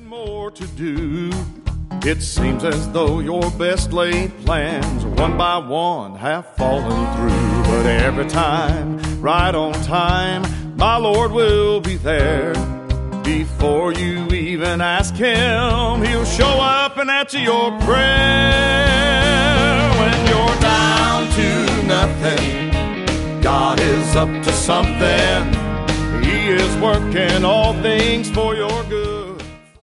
more to do. It seems as though your best laid plans, one by one, have fallen through. But every time, right on time, my Lord will be there. Before you even ask Him, He'll show up and answer your prayer. When you're down to nothing, God is up to something. He is working all things for your good.